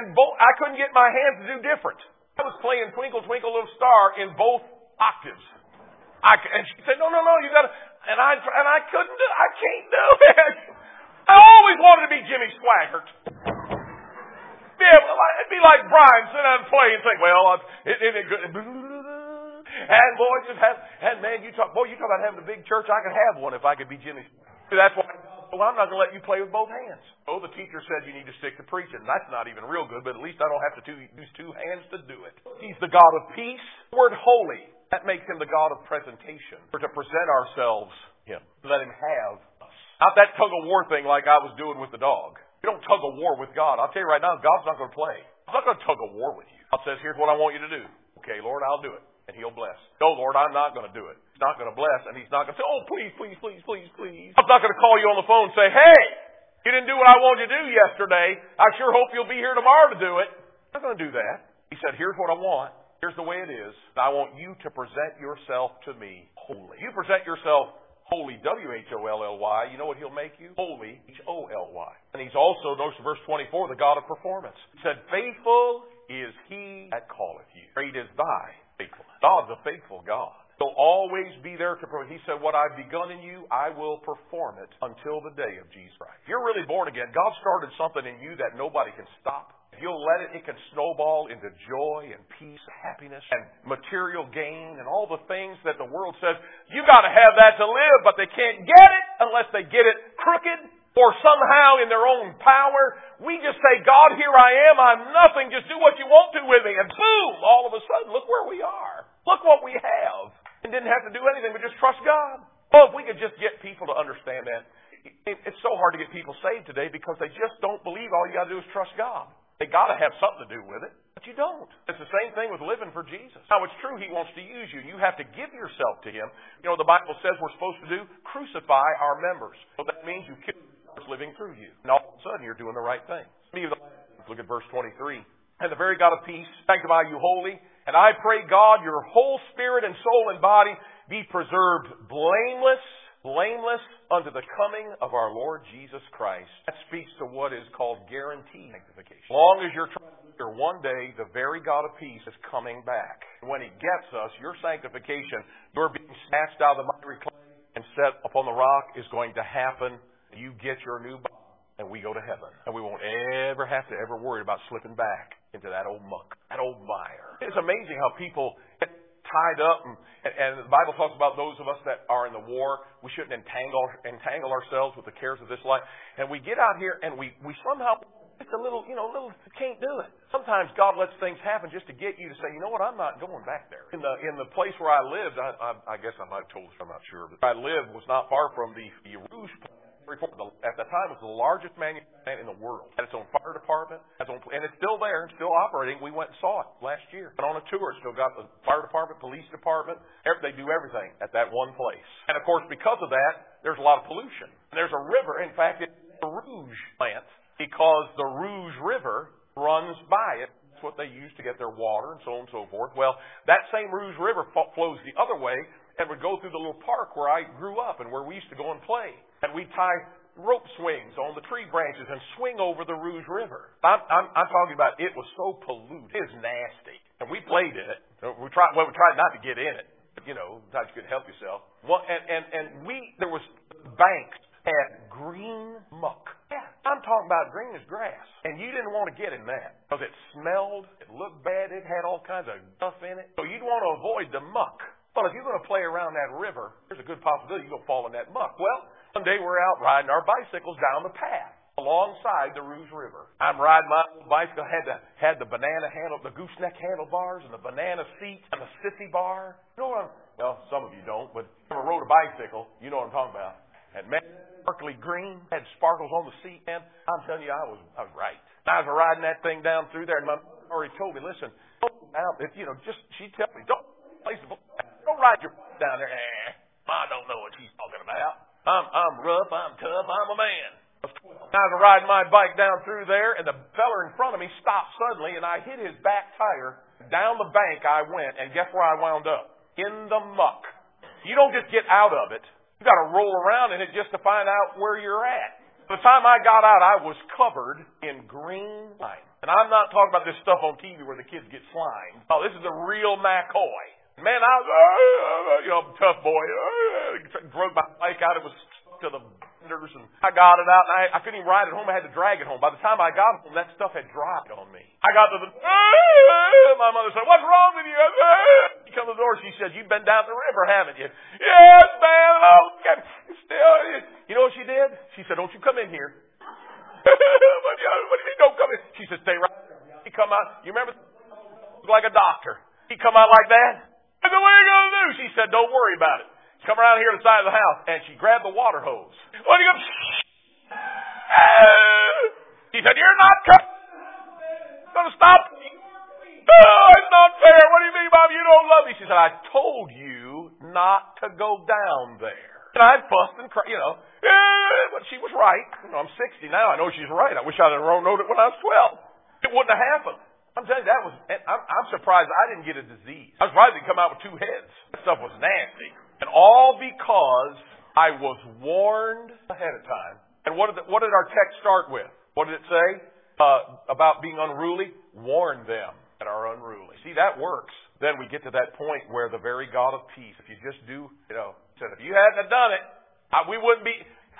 I couldn't get my hands to do different. I was playing Twinkle, Twinkle, Little Star in both octaves. And she said, no, you got to, and I couldn't do it. I can't do it. I always wanted to be Jimmy Swaggart. It'd be like Brian sit down and play and think, well, isn't it good? And boy, you talk about having a big church. I could have one if I could be Jimmy. That's why. Well, I'm not going to let you play with both hands. Oh, the teacher said you need to stick to preaching. That's not even real good, but at least I don't have to use two hands to do it. He's the God of peace. The word holy, that makes Him the God of presentation. We're to present ourselves to Him. Let Him have us. Not that tug-of-war thing like I was doing with the dog. You don't tug a war with God. I'll tell you right now, God's not going to play. He's not going to tug a war with you. God says, here's what I want you to do. Okay, Lord, I'll do it. And He'll bless. No, Lord, I'm not going to do it. He's not going to bless, and He's not going to say, oh, please. I'm not going to call you on the phone and say, hey, you didn't do what I wanted you to do yesterday. I sure hope you'll be here tomorrow to do it. I'm not going to do that. He said, here's what I want. Here's the way it is. I want you to present yourself to me holy. You present yourself holy, W-H-O-L-L-Y. You know what He'll make you? Holy, H-O-L-Y. And He's also, notice verse 24, the God of performance. He said, faithful is He that calleth you. Great is thy faithfulness. God's a faithful God. He'll always be there to perform. He said, what I've begun in you, I will perform it until the day of Jesus Christ. If you're really born again, God started something in you that nobody can stop. If you'll let it can snowball into joy and peace, happiness, and material gain, and all the things that the world says, you got to have that to live, but they can't get it unless they get it crooked or somehow in their own power. We just say, God, here I am, I'm nothing, just do what you want to with me. And boom, all of a sudden, look where we are. Look what we have. And didn't have to do anything but just trust God. Oh, if we could just get people to understand that. It's so hard to get people saved today because they just don't believe all you got to do is trust God. They got to have something to do with it, but you don't. It's the same thing with living for Jesus. Now, it's true He wants to use you. You have to give yourself to Him. You know, the Bible says we're supposed to do crucify our members. So that means you kill what's living through you. And all of a sudden, you're doing the right thing. Look at verse 23. And the very God of peace sanctify you wholly. And I pray, God, your whole spirit and soul and body be preserved blameless unto the coming of our Lord Jesus Christ. That speaks to what is called guaranteed sanctification. As long as you're trying to do it, one day the very God of peace is coming back. And when He gets us, your sanctification, your being snatched out of the miry clay and set upon the rock is going to happen. You get your new body. And we go to heaven. And we won't ever have to worry about slipping back into that old muck, that old mire. It's amazing how people get tied up. And the Bible talks about those of us that are in the war. We shouldn't entangle ourselves with the cares of this life. And we get out here and we somehow, it's a little, can't do it. Sometimes God lets things happen just to get you to say, you know what, I'm not going back there. In the place where I lived, I guess I might have told you, I'm not sure, but where I lived was not far from the Rouge plant. At the time, it was the largest manufacturing plant in the world. It had its own fire department, and it's still there, still operating. We went and saw it last year. Went on a tour. It's still got the fire department, police department. They do everything at that one place. And of course, because of that, there's a lot of pollution. And there's a river. In fact, it's the Rouge plant because the Rouge River runs by it. That's what they use to get their water and so on and so forth. Well, that same Rouge River flows the other way and would go through the little park where I grew up and where we used to go and play. And we'd tie rope swings on the tree branches and swing over the Rouge River. I'm talking about it was so polluted. It was nasty. And we played in it. We tried not to get in it. But, sometimes you couldn't help yourself. Well, there was banks had green muck. Yeah, I'm talking about green as grass. And you didn't want to get in that because it smelled, it looked bad, it had all kinds of stuff in it. So you'd want to avoid the muck. Well, if you're going to play around that river, there's a good possibility you're going to fall in that muck. Well, one day we're out riding our bicycles down the path alongside the Rouge River. I'm riding my bicycle, had the banana handle, the gooseneck handlebars, and the banana seat, and the sissy bar. You know what well, some of you don't, but if you ever rode a bicycle, you know what I'm talking about. And man, sparkly green, had sparkles on the seat, man. I'm telling you, I was right. I was riding that thing down through there, and my mom already told me, listen, she tell me, don't ride your down there. I don't know what she's talking about. I'm rough, I'm tough, I'm a man. I was riding my bike down through there, and the fella in front of me stopped suddenly, and I hit his back tire. Down the bank I went, and guess where I wound up? In the muck. You don't just get out of it. You got to roll around in it just to find out where you're at. By the time I got out, I was covered in green slime. And I'm not talking about this stuff on TV where the kids get slime. Oh, this is the real McCoy. Man, I was, tough boy. Drove my bike out. It was stuck to the fenders, and I got it out, and I couldn't even ride it home. I had to drag it home. By the time I got home, that stuff had dropped on me. I got to my mother said, "What's wrong with you?" She come to the door. She said, "You've been down the river, haven't you?" "Yes, man. Oh, still." You know what she did? She said, "Don't you come in here." What do you mean, don't come in? She said, "Stay right there." He come out. You remember? Like a doctor. He come out like that. I said, "What are you going to do?" She said, "Don't worry about it. Come around here to the side of the house." And she grabbed the water hose. What are you going to do? She said, "You're not going to stop." "Oh, it's not fair. What do you mean, Mom? You don't love me." She said, "I told you not to go down there." And I fussed and cried, but she was right. I'm 60 now. I know she's right. I wish I'd have known it when I was 12. It wouldn't have happened. I'm telling you, I'm surprised I didn't get a disease. I was surprised it come out with two heads. That stuff was nasty. And all because I was warned ahead of time. And what did our text start with? What did it say? About being unruly? Warn them that are unruly. See, that works. Then we get to that point where the very God of peace, if you just do, said, if you hadn't have done it, we wouldn't be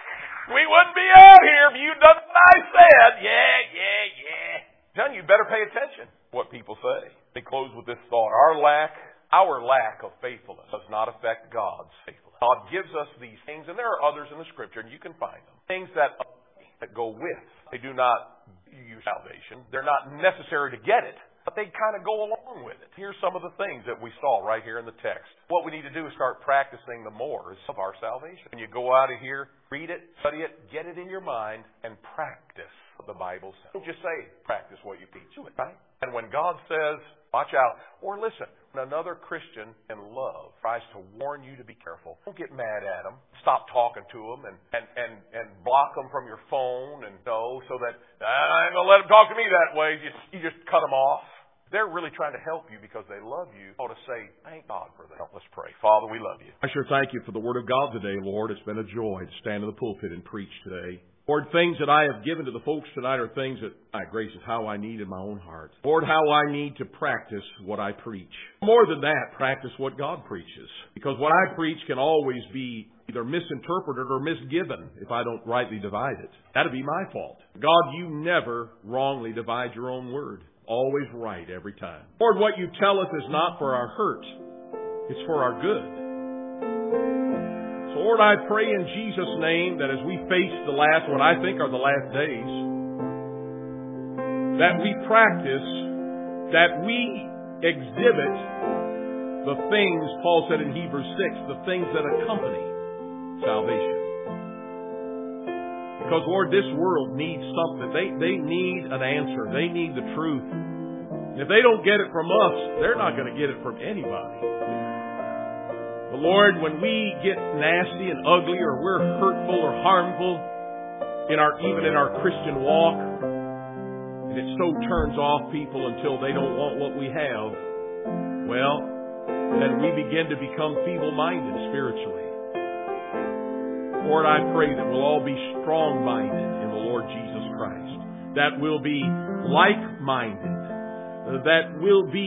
out here if you'd done what I said. Yeah. John, you better pay attention to what people say. They close with this thought. Our lack of faithfulness does not affect God's faithfulness. God gives us these things, and there are others in the Scripture, and you can find them. Things that go with. They do not use salvation. They're not necessary to get it, but they kind of go along with it. Here's some of the things that we saw right here in the text. What we need to do is start practicing the mores of our salvation. When you go out of here, read it, study it, get it in your mind, and practice what the Bible says. Don't just say, practice what you teach. Do it, right? And when God says, watch out, or listen, when another Christian in love tries to warn you to be careful, don't get mad at them. Stop talking to them and block them from your phone and so that I ain't going to let them talk to me that way. You just cut them off. They're really trying to help you because they love you. I ought to say, thank God for that. Let's pray. Father, we love you. I sure thank you for the Word of God today, Lord. It's been a joy to stand in the pulpit and preach today. Lord, things that I have given to the folks tonight are things that, my grace, is how I need in my own heart. Lord, how I need to practice what I preach. More than that, practice what God preaches. Because what I preach can always be either misinterpreted or misgiven if I don't rightly divide it. That'd be my fault. God, you never wrongly divide your own word. Always right every time. Lord, what you tell us is not for our hurt, It's for our good. So Lord, I pray in Jesus' name that as we face what I think are the last days, that we practice, that we exhibit the things, Paul said in Hebrews 6, the things that accompany salvation. Because, Lord, this world needs something. They need an answer. They need the truth. And if they don't get it from us, they're not going to get it from anybody. But, Lord, when we get nasty and ugly, or we're hurtful or harmful, even in our Christian walk, and it so turns off people until they don't want what we have, well, then we begin to become feeble-minded spiritually. Lord, I pray that we'll all be strong-minded in the Lord Jesus Christ, that we'll be like-minded, that we'll be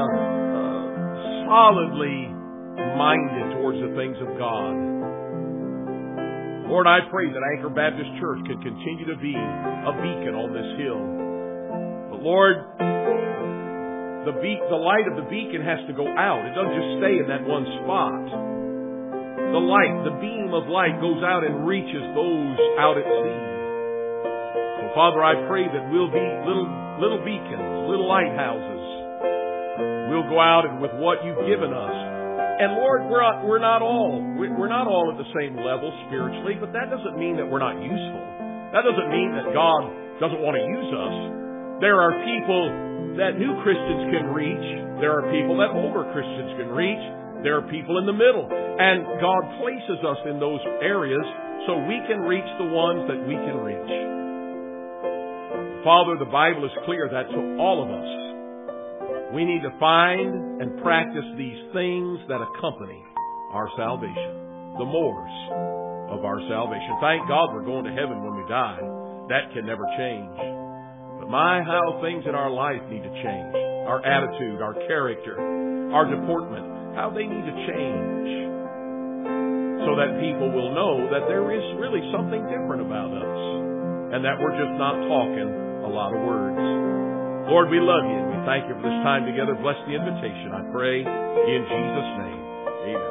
solidly minded towards the things of God. Lord, I pray that Anchor Baptist Church can continue to be a beacon on this hill. But Lord, the light of the beacon has to go out. It doesn't just stay in that one spot. The light, the beam of light goes out and reaches those out at sea. So Father, I pray that we'll be little beacons, little lighthouses. We'll go out and with what you've given us. And Lord, we're not all at the same level spiritually, but that doesn't mean that we're not useful. That doesn't mean that God doesn't want to use us. There are people that new Christians can reach. There are people that older Christians can reach. There are people in the middle. And God places us in those areas so we can reach the ones that we can reach. Father, the Bible is clear that to all of us, we need to find and practice these things that accompany our salvation, the mores of our salvation. Thank God we're going to heaven when we die. That can never change. But how things in our life need to change. Our attitude, our character, our deportment, how they need to change so that people will know that there is really something different about us and that we're just not talking a lot of words. Lord, we love you and we thank you for this time together. Bless the invitation, I pray, in Jesus' name. Amen.